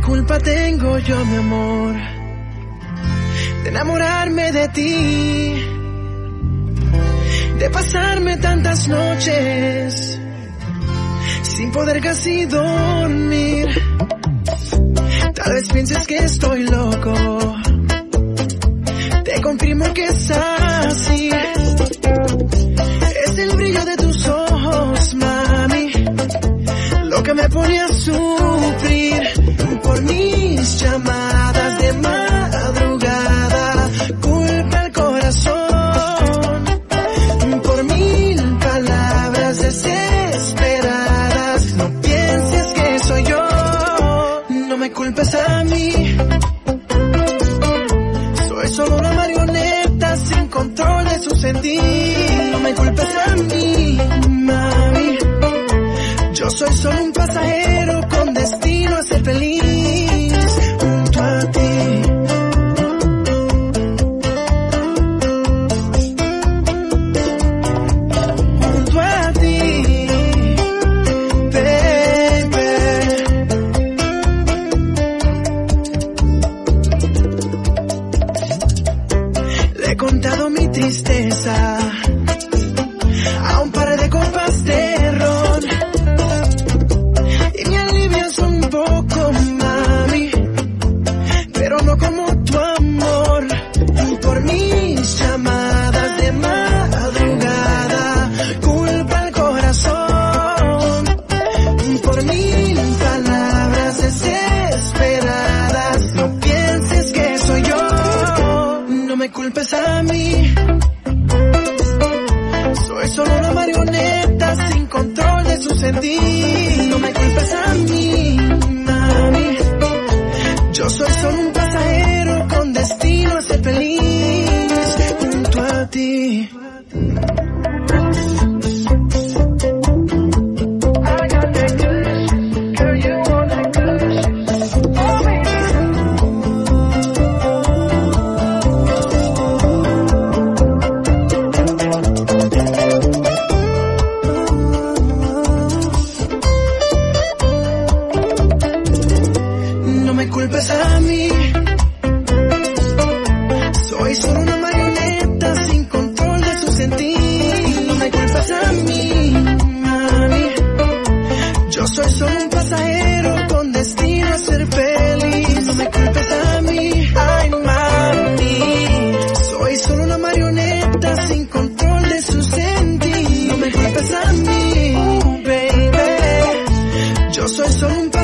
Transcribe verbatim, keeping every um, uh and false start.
culpa tengo yo, mi amor, de enamorarme de ti, de pasarme tantas noches sin poder casi dormir? Tal vez pienses que estoy loco, te confirmo que es así. Es el brillo de tus ojos, mami, lo que me pone a sufrir. Por mis llamadas de madrugada, culpa el corazón. Por mil palabras desesperadas, no pienses que soy yo. No me culpes a mí, soy solo una marioneta sin control de su sentir. No me culpes a mí, mami, yo soy solo un pasajero con destino a ser feliz junto a ti. Junto a ti, baby. Le he contado mi tristeza a un par de copas de ron, y me alivias un poco, mami, pero no como tu amor. Por mis llamadas de madrugada, culpa el corazón. Por mil palabras desesperadas, no pienses que soy yo. No me culpes a mí, soy solo una marioneta sin control de su sentir. No me culpes a mí, mami, yo soy solo un pasajero con destino a ser feliz junto a ti. No me culpes a mí, soy solo una marioneta sin control de su sentir. No me culpes a mí, mami, yo soy solo un pasajero con destino a ser feliz. No me culpes a mí, ay mami, soy solo una marioneta sin control de su sentir. No me culpes a mí, baby, yo soy solo un pasajero